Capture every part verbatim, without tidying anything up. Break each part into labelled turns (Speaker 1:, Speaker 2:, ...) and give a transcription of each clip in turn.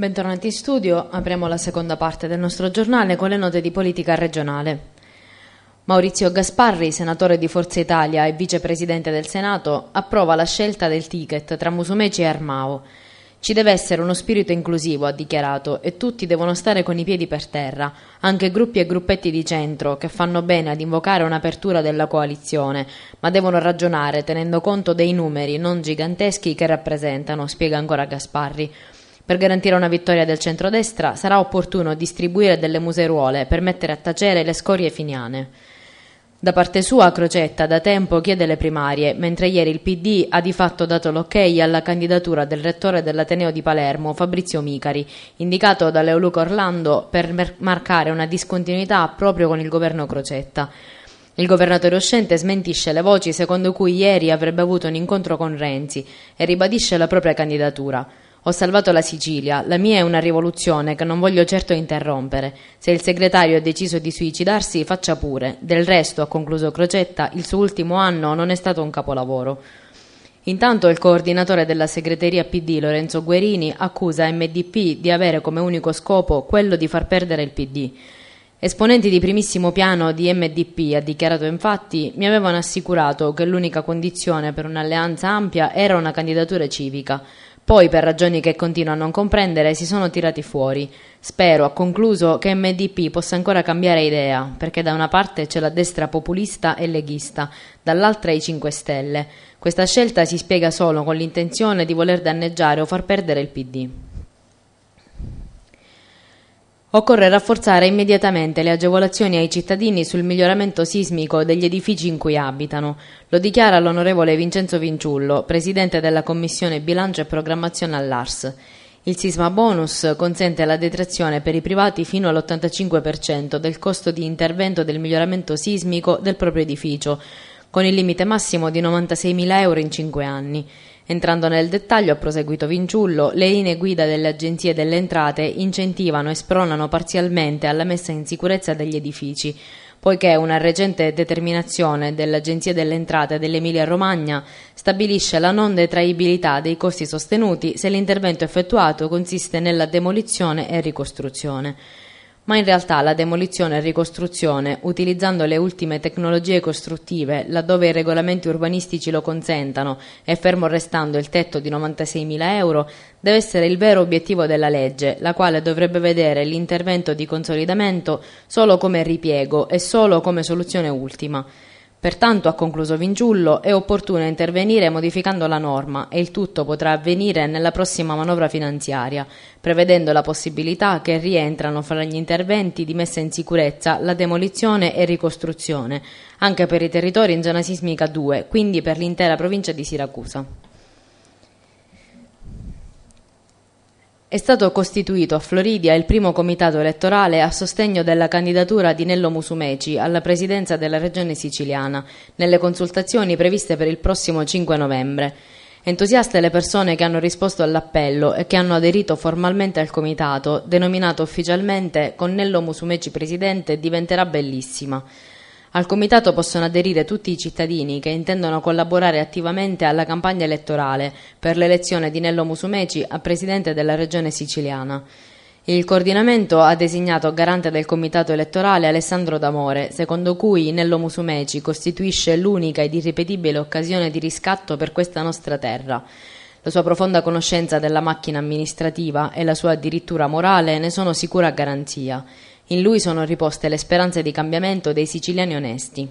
Speaker 1: Bentornati in studio, apriamo la seconda parte del nostro giornale con le note di politica regionale. Maurizio Gasparri, senatore di Forza Italia e vicepresidente del Senato, approva la scelta del ticket tra Musumeci e Armao. Ci deve essere uno spirito inclusivo, ha dichiarato, e tutti devono stare con i piedi per terra, anche gruppi e gruppetti di centro che fanno bene ad invocare un'apertura della coalizione, ma devono ragionare tenendo conto dei numeri non giganteschi che rappresentano, spiega ancora Gasparri. Per garantire una vittoria del centrodestra sarà opportuno distribuire delle museruole per mettere a tacere le scorie finiane. Da parte sua Crocetta da tempo chiede le primarie, mentre ieri il P D ha di fatto dato l'ok alla candidatura del rettore dell'Ateneo di Palermo, Fabrizio Micari, indicato da Leoluca Orlando per mer- marcare una discontinuità proprio con il governo Crocetta. Il governatore uscente smentisce le voci secondo cui ieri avrebbe avuto un incontro con Renzi e ribadisce la propria candidatura. Ho salvato la Sicilia, la mia è una rivoluzione che non voglio certo interrompere. Se il segretario ha deciso di suicidarsi, faccia pure. Del resto, ha concluso Crocetta, il suo ultimo anno non è stato un capolavoro. Intanto il coordinatore della segreteria P D, Lorenzo Guerini, accusa M D P di avere come unico scopo quello di far perdere il P D. Esponenti di primissimo piano di M D P, ha dichiarato infatti, mi avevano assicurato che l'unica condizione per un'alleanza ampia era una candidatura civica. Poi, per ragioni che continuo a non comprendere, si sono tirati fuori. Spero, ha concluso, che M D P possa ancora cambiare idea, perché da una parte c'è la destra populista e leghista, dall'altra i cinque Stelle. Questa scelta si spiega solo con l'intenzione di voler danneggiare o far perdere il P D. Occorre rafforzare immediatamente le agevolazioni ai cittadini sul miglioramento sismico degli edifici in cui abitano. Lo dichiara l'onorevole Vincenzo Vinciullo, presidente della Commissione Bilancio e Programmazione all'A R S. Il sisma bonus consente la detrazione per i privati fino all'ottantacinque per cento del costo di intervento del miglioramento sismico del proprio edificio, con il limite massimo di novantaseimila euro in cinque anni. Entrando nel dettaglio, ha proseguito Vinciullo, le linee guida delle agenzie delle entrate incentivano e spronano parzialmente alla messa in sicurezza degli edifici, poiché una recente determinazione dell'Agenzia delle Entrate dell'Emilia-Romagna stabilisce la non detraibilità dei costi sostenuti se l'intervento effettuato consiste nella demolizione e ricostruzione. Ma in realtà la demolizione e ricostruzione, utilizzando le ultime tecnologie costruttive, laddove i regolamenti urbanistici lo consentano e fermo restando il tetto di novantaseimila euro, deve essere il vero obiettivo della legge, la quale dovrebbe vedere l'intervento di consolidamento solo come ripiego e solo come soluzione ultima. Pertanto, ha concluso Vinciullo, è opportuno intervenire modificando la norma e il tutto potrà avvenire nella prossima manovra finanziaria, prevedendo la possibilità che rientrano fra gli interventi di messa in sicurezza la demolizione e ricostruzione, anche per i territori in zona sismica due, quindi per l'intera provincia di Siracusa. È stato costituito a Floridia il primo comitato elettorale a sostegno della candidatura di Nello Musumeci alla presidenza della regione siciliana, nelle consultazioni previste per il prossimo cinque novembre. Entusiaste le persone che hanno risposto all'appello e che hanno aderito formalmente al comitato, denominato ufficialmente con Nello Musumeci presidente, diventerà bellissima. Al comitato possono aderire tutti i cittadini che intendono collaborare attivamente alla campagna elettorale per l'elezione di Nello Musumeci a presidente della regione siciliana. Il coordinamento ha designato garante del comitato elettorale Alessandro D'Amore, secondo cui Nello Musumeci costituisce l'unica ed irripetibile occasione di riscatto per questa nostra terra. La sua profonda conoscenza della macchina amministrativa e la sua addirittura morale ne sono sicura garanzia. In lui sono riposte le speranze di cambiamento dei siciliani onesti.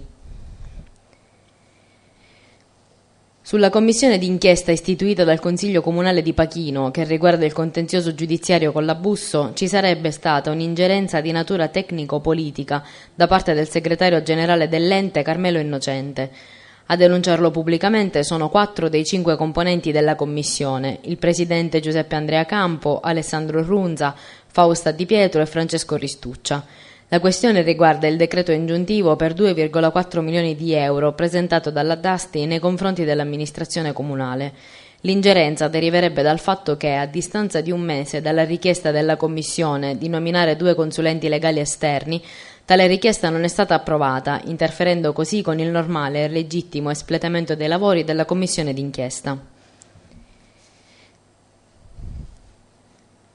Speaker 1: Sulla commissione d'inchiesta istituita dal Consiglio Comunale di Pachino, che riguarda il contenzioso giudiziario con la Busso, ci sarebbe stata un'ingerenza di natura tecnico-politica da parte del segretario generale dell'ente Carmelo Innocente. A denunciarlo pubblicamente sono quattro dei cinque componenti della commissione, il presidente Giuseppe Andrea Campo, Alessandro Runza, Fausta Di Pietro e Francesco Ristuccia. La questione riguarda il decreto ingiuntivo per due virgola quattro milioni di euro presentato dalla Dasti nei confronti dell'amministrazione comunale. L'ingerenza deriverebbe dal fatto che, a distanza di un mese dalla richiesta della Commissione di nominare due consulenti legali esterni, tale richiesta non è stata approvata, interferendo così con il normale e legittimo espletamento dei lavori della Commissione d'inchiesta.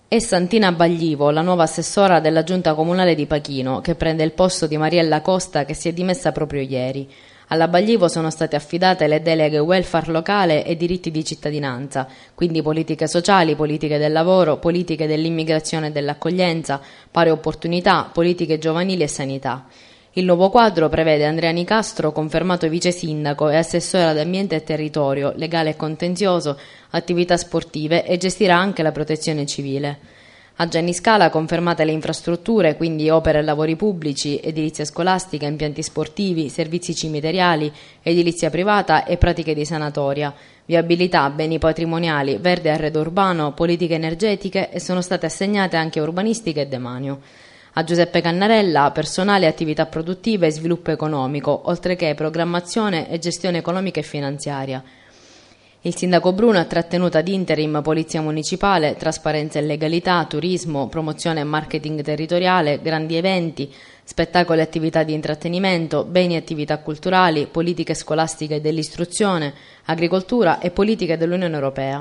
Speaker 1: È Santina Baglivo, la nuova assessora della giunta comunale di Pachino, che prende il posto di Mariella Costa, che si è dimessa proprio ieri. Alla Baglivo sono state affidate le deleghe welfare locale e diritti di cittadinanza, quindi politiche sociali, politiche del lavoro, politiche dell'immigrazione e dell'accoglienza, pari opportunità, politiche giovanili e sanità. Il nuovo quadro prevede Andrea Nicastro, confermato vice sindaco e assessore ad ambiente e territorio, legale e contenzioso, attività sportive, e gestirà anche la protezione civile. A Gianni Scala confermate le infrastrutture, quindi opere e lavori pubblici, edilizia scolastica, impianti sportivi, servizi cimiteriali, edilizia privata e pratiche di sanatoria, viabilità, beni patrimoniali, verde e arredo urbano, politiche energetiche, e sono state assegnate anche urbanistica e demanio. A Giuseppe Cannarella personale, attività produttive e sviluppo economico, oltre che programmazione e gestione economica e finanziaria. Il sindaco Bruno ha trattenuto ad interim polizia municipale, trasparenza e legalità, turismo, promozione e marketing territoriale, grandi eventi, spettacoli e attività di intrattenimento, beni e attività culturali, politiche scolastiche e dell'istruzione, agricoltura e politiche dell'Unione Europea.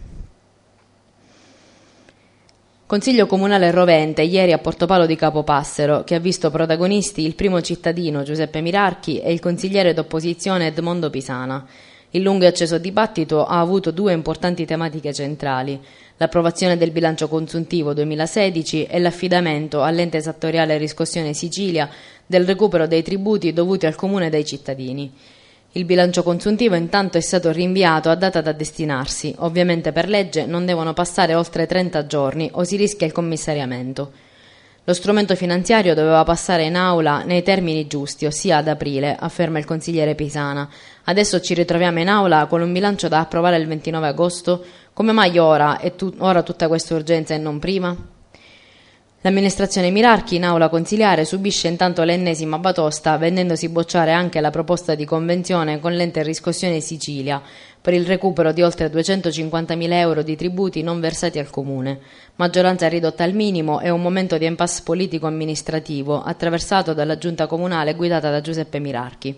Speaker 1: Consiglio Comunale Rovente ieri a Portopalo di Capopassero, che ha visto protagonisti il primo cittadino Giuseppe Mirarchi e il consigliere d'opposizione Edmondo Pisana. Il lungo e acceso dibattito ha avuto due importanti tematiche centrali: l'approvazione del bilancio consuntivo duemilasedici e l'affidamento all'ente esattoriale Riscossione Sicilia del recupero dei tributi dovuti al comune dai cittadini. Il bilancio consuntivo intanto è stato rinviato a data da destinarsi. Ovviamente per legge non devono passare oltre trenta giorni o si rischia il commissariamento. Lo strumento finanziario doveva passare in aula nei termini giusti, ossia ad aprile, afferma il consigliere Pisana. Adesso ci ritroviamo in aula con un bilancio da approvare il ventinove agosto? Come mai ora e tu- ora tutta questa urgenza e non prima? L'amministrazione Mirarchi in aula consiliare subisce intanto l'ennesima batosta, vedendosi bocciare anche la proposta di convenzione con l'ente Riscossione Sicilia per il recupero di oltre duecentocinquantamila euro di tributi non versati al comune. Maggioranza ridotta al minimo e un momento di impasse politico-amministrativo attraversato dalla giunta comunale guidata da Giuseppe Mirarchi.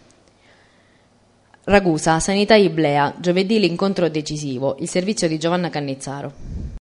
Speaker 1: Ragusa, Sanità Iblea, giovedì l'incontro decisivo, il servizio di Giovanna Cannizzaro.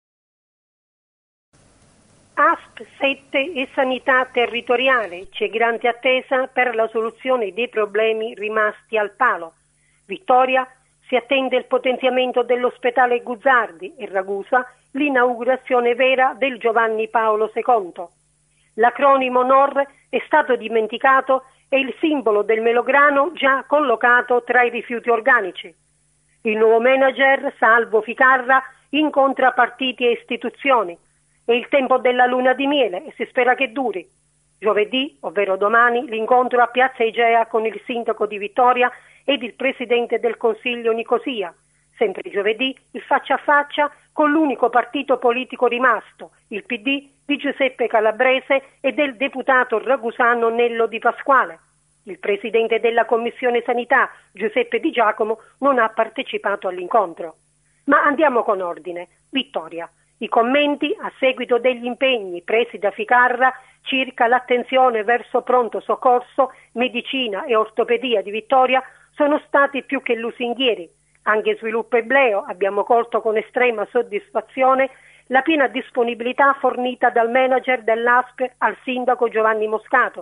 Speaker 2: A S P sette e sanità territoriale, c'è grande attesa per la soluzione dei problemi rimasti al palo. Vittoria, si attende il potenziamento dell'ospedale Guzzardi e Ragusa, l'inaugurazione vera del Giovanni Paolo secondo. L'acronimo N O R è stato dimenticato e il simbolo del melograno già collocato tra i rifiuti organici. Il nuovo manager, Salvo Ficarra, incontra partiti e istituzioni. È il tempo della luna di miele e si spera che duri. Giovedì, ovvero domani, l'incontro a Piazza Igea con il sindaco di Vittoria ed il presidente del Consiglio Nicosia. Sempre giovedì, il faccia a faccia con l'unico partito politico rimasto, il P D di Giuseppe Calabrese e del deputato ragusano Nello Di Pasquale. Il presidente della Commissione Sanità, Giuseppe Di Giacomo, non ha partecipato all'incontro. Ma andiamo con ordine. Vittoria. I commenti a seguito degli impegni presi da Ficarra circa l'attenzione verso pronto soccorso, medicina e ortopedia di Vittoria sono stati più che lusinghieri. Anche Sviluppo Ebleo abbiamo colto con estrema soddisfazione la piena disponibilità fornita dal manager dell'A S P al sindaco Giovanni Moscato.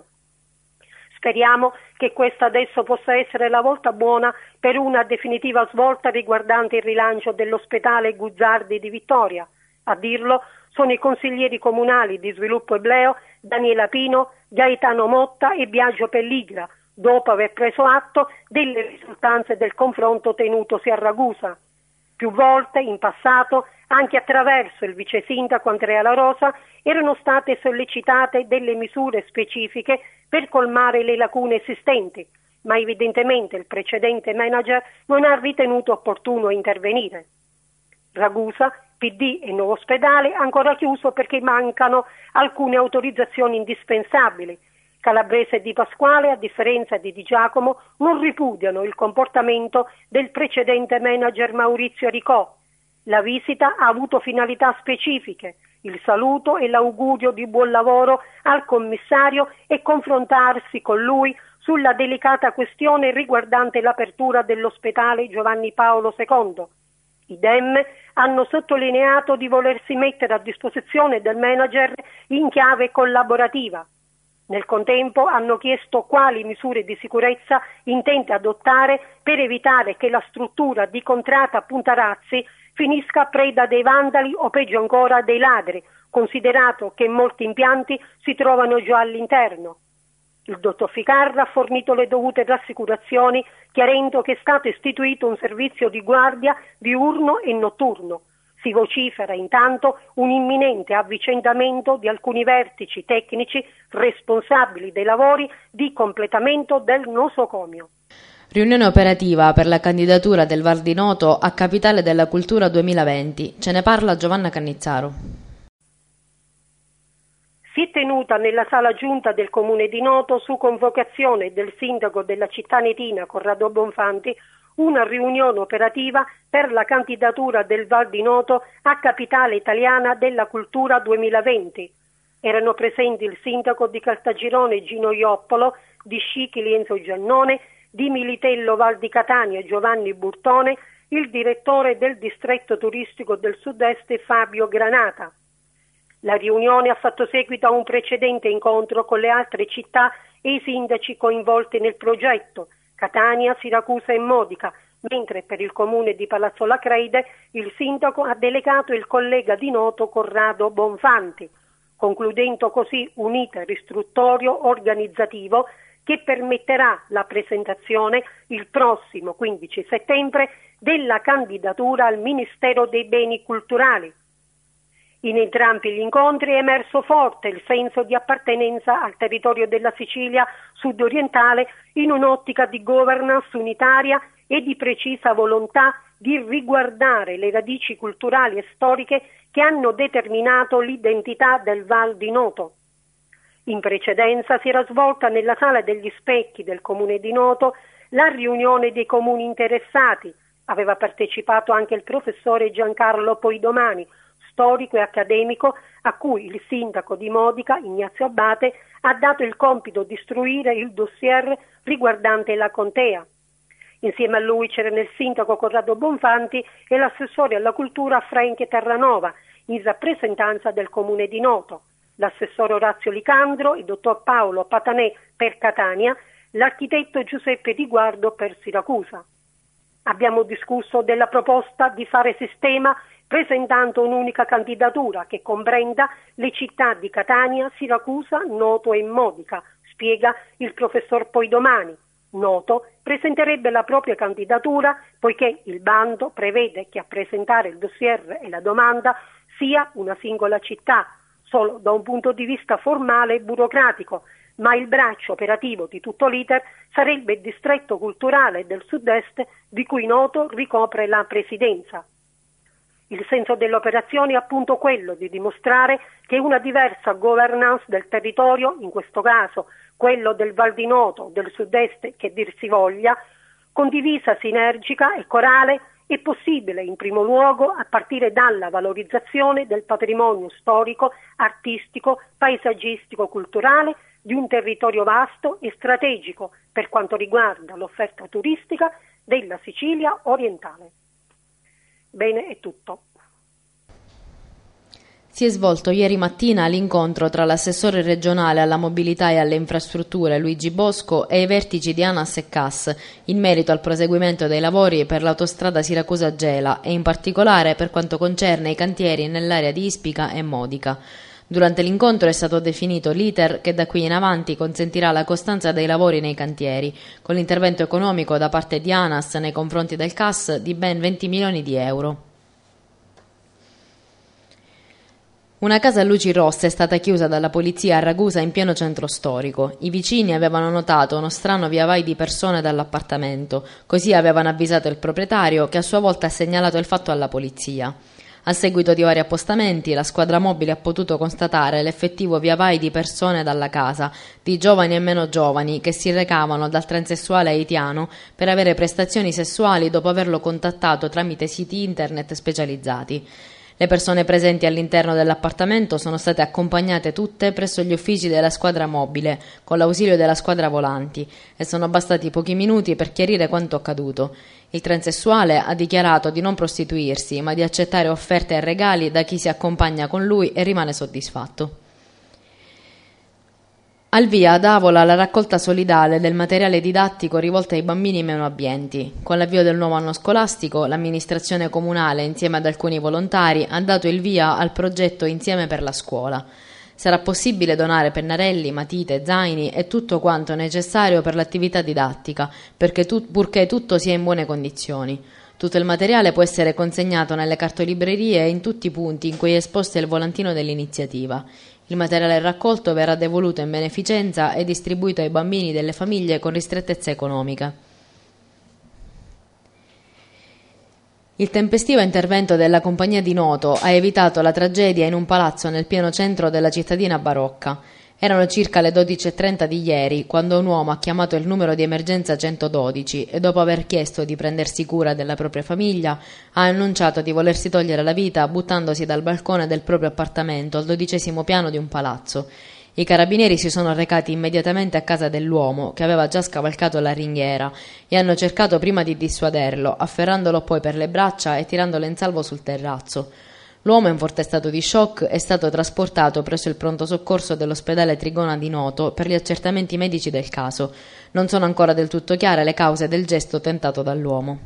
Speaker 2: Speriamo che questa adesso possa essere la volta buona per una definitiva svolta riguardante il rilancio dell'ospedale Guzzardi di Vittoria. A dirlo sono i consiglieri comunali di Sviluppo Ebleo Daniela Pino, Gaetano Motta e Biagio Pelligra, dopo aver preso atto delle risultanze del confronto tenutosi a Ragusa. Più volte in passato, anche attraverso il vice sindaco Andrea La Rosa, erano state sollecitate delle misure specifiche per colmare le lacune esistenti, ma evidentemente il precedente manager non ha ritenuto opportuno intervenire. Ragusa, P D e nuovo ospedale ancora chiuso perché mancano alcune autorizzazioni indispensabili. Calabrese e Di Pasquale, a differenza di Di Giacomo, non ripudiano il comportamento del precedente manager Maurizio Ricò. La visita ha avuto finalità specifiche, il saluto e l'augurio di buon lavoro al commissario e confrontarsi con lui sulla delicata questione riguardante l'apertura dell'ospedale Giovanni Paolo secondo. Idem hanno sottolineato di volersi mettere a disposizione del manager in chiave collaborativa. Nel contempo hanno chiesto quali misure di sicurezza intende adottare per evitare che la struttura di Contrata Puntarazzi finisca preda dei vandali o peggio ancora dei ladri, considerato che molti impianti si trovano già all'interno. Il dottor Ficarra ha fornito le dovute rassicurazioni, chiarendo che è stato istituito un servizio di guardia diurno e notturno. Si vocifera intanto un imminente avvicendamento di alcuni vertici tecnici responsabili dei lavori di completamento del nosocomio.
Speaker 1: Riunione operativa per la candidatura del Val di Noto a Capitale della Cultura duemilaventi. Ce ne parla Giovanna Cannizzaro.
Speaker 2: Si è tenuta nella sala giunta del Comune di Noto, su convocazione del sindaco della città netina Corrado Bonfanti, una riunione operativa per la candidatura del Val di Noto a Capitale Italiana della Cultura duemilaventi. Erano presenti il sindaco di Caltagirone Gino Ioppolo, di Scicchi Lienzo Giannone, di Militello Val di Catania Giovanni Burtone, il direttore del distretto turistico del sud-est Fabio Granata. La riunione ha fatto seguito a un precedente incontro con le altre città e i sindaci coinvolti nel progetto, Catania, Siracusa e Modica, mentre per il comune di Palazzola Creide il sindaco ha delegato il collega di Noto Corrado Bonfanti, concludendo così un iter istruttorio organizzativo che permetterà la presentazione il prossimo quindici settembre della candidatura al Ministero dei Beni Culturali. In entrambi gli incontri è emerso forte il senso di appartenenza al territorio della Sicilia sud-orientale in un'ottica di governance unitaria e di precisa volontà di riguardare le radici culturali e storiche che hanno determinato l'identità del Val di Noto. In precedenza si era svolta nella Sala degli Specchi del Comune di Noto la riunione dei comuni interessati. Aveva partecipato anche il professore Giancarlo Poidomani, storico e accademico, a cui il sindaco di Modica, Ignazio Abbate, ha dato il compito di istruire il dossier riguardante la contea. Insieme a lui c'erano il sindaco Corrado Bonfanti e l'assessore alla cultura Franche Terranova, in rappresentanza del comune di Noto, l'assessore Orazio Licandro, il dottor Paolo Patanè per Catania, l'architetto Giuseppe Di Guardo per Siracusa. Abbiamo discusso della proposta di fare sistema presentando un'unica candidatura che comprenda le città di Catania, Siracusa, Noto e Modica, spiega il professor Poidomani. Noto presenterebbe la propria candidatura poiché il bando prevede che a presentare il dossier e la domanda sia una singola città, solo da un punto di vista formale e burocratico, ma il braccio operativo di tutto l'iter sarebbe il distretto culturale del sud-est di cui Noto ricopre la presidenza. Il senso dell'operazione è appunto quello di dimostrare che una diversa governance del territorio, in questo caso quello del Val di Noto, del sud-est che dir si voglia, condivisa, sinergica e corale, è possibile in primo luogo a partire dalla valorizzazione del patrimonio storico, artistico, paesaggistico, culturale di un territorio vasto e strategico per quanto riguarda l'offerta turistica della Sicilia orientale. Bene, è tutto.
Speaker 1: Si è svolto ieri mattina l'incontro tra l'assessore regionale alla mobilità e alle infrastrutture Luigi Bosco e i vertici di ANAS e C A S in merito al proseguimento dei lavori per l'autostrada Siracusa-Gela e in particolare per quanto concerne i cantieri nell'area di Ispica e Modica. Durante l'incontro è stato definito l'iter che da qui in avanti consentirà la costanza dei lavori nei cantieri, con l'intervento economico da parte di ANAS nei confronti del C A S di ben venti milioni di euro. Una casa a luci rosse è stata chiusa dalla polizia a Ragusa in pieno centro storico. I vicini avevano notato uno strano viavai di persone dall'appartamento, così avevano avvisato il proprietario che a sua volta ha segnalato il fatto alla polizia. A seguito di vari appostamenti, la squadra mobile ha potuto constatare l'effettivo viavai di persone dalla casa, di giovani e meno giovani, che si recavano dal transessuale haitiano per avere prestazioni sessuali dopo averlo contattato tramite siti internet specializzati. Le persone presenti all'interno dell'appartamento sono state accompagnate tutte presso gli uffici della squadra mobile, con l'ausilio della squadra volanti, e sono bastati pochi minuti per chiarire quanto accaduto. Il transessuale ha dichiarato di non prostituirsi, ma di accettare offerte e regali da chi si accompagna con lui e rimane soddisfatto. Al via ad Avola la raccolta solidale del materiale didattico rivolto ai bambini meno abbienti. Con l'avvio del nuovo anno scolastico, l'amministrazione comunale, insieme ad alcuni volontari, ha dato il via al progetto Insieme per la scuola. Sarà possibile donare pennarelli, matite, zaini e tutto quanto necessario per l'attività didattica, perché tu, purché tutto sia in buone condizioni. Tutto il materiale può essere consegnato nelle cartolibrerie e in tutti i punti in cui è esposto il volantino dell'iniziativa. Il materiale raccolto verrà devoluto in beneficenza e distribuito ai bambini delle famiglie con ristrettezza economica. Il tempestivo intervento della compagnia di Noto ha evitato la tragedia in un palazzo nel pieno centro della cittadina barocca. Erano circa le dodici e trenta di ieri quando un uomo ha chiamato il numero di emergenza centododici e dopo aver chiesto di prendersi cura della propria famiglia ha annunciato di volersi togliere la vita buttandosi dal balcone del proprio appartamento al dodicesimo piano di un palazzo. I carabinieri si sono recati immediatamente a casa dell'uomo, che aveva già scavalcato la ringhiera, e hanno cercato prima di dissuaderlo, afferrandolo poi per le braccia e tirandolo in salvo sul terrazzo. L'uomo, in forte stato di shock, è stato trasportato presso il pronto soccorso dell'ospedale Trigona di Noto per gli accertamenti medici del caso. Non sono ancora del tutto chiare le cause del gesto tentato dall'uomo.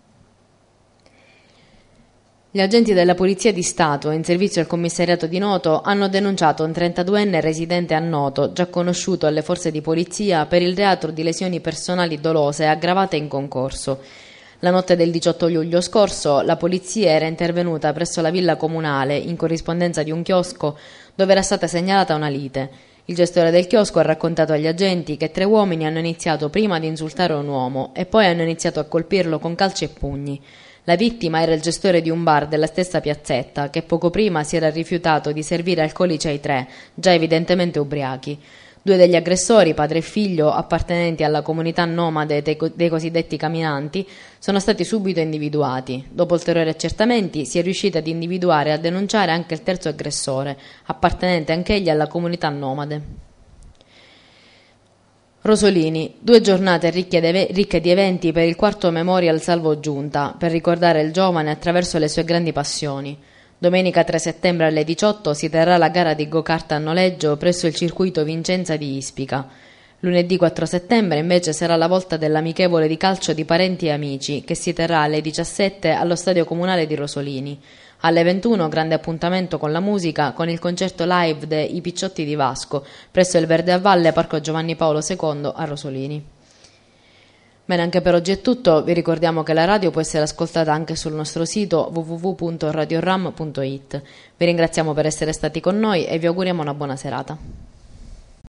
Speaker 1: Gli agenti della Polizia di Stato in servizio al commissariato di Noto hanno denunciato un trentaduenne residente a Noto, già conosciuto alle forze di polizia per il reato di lesioni personali dolose aggravate in concorso. La notte del diciotto luglio scorso la polizia era intervenuta presso la villa comunale in corrispondenza di un chiosco dove era stata segnalata una lite. Il gestore del chiosco ha raccontato agli agenti che tre uomini hanno iniziato prima di insultare un uomo e poi hanno iniziato a colpirlo con calci e pugni. La vittima era il gestore di un bar della stessa piazzetta che poco prima si era rifiutato di servire alcolici ai tre, già evidentemente ubriachi. Due degli aggressori, padre e figlio, appartenenti alla comunità nomade dei, co- dei cosiddetti camminanti, sono stati subito individuati. Dopo ulteriori accertamenti si è riusciti ad individuare e a denunciare anche il terzo aggressore, appartenente anch'egli alla comunità nomade. Rosolini, due giornate ricche di, ricche di eventi per il quarto Memorial Salvo Giunta, per ricordare il giovane attraverso le sue grandi passioni. Domenica tre settembre alle diciotto si terrà la gara di go-kart a noleggio presso il circuito Vincenza di Ispica. Lunedì quattro settembre invece sarà la volta dell'amichevole di calcio di parenti e amici che si terrà alle diciassette allo stadio comunale di Rosolini. Alle ventuno grande appuntamento con la musica con il concerto live de I Picciotti di Vasco presso il Verde a Valle Parco Giovanni Paolo secondo a Rosolini. Bene, anche per oggi è tutto. Vi ricordiamo che la radio può essere ascoltata anche sul nostro sito w w w punto radioram punto it. Vi ringraziamo per essere stati con noi e vi auguriamo una buona serata.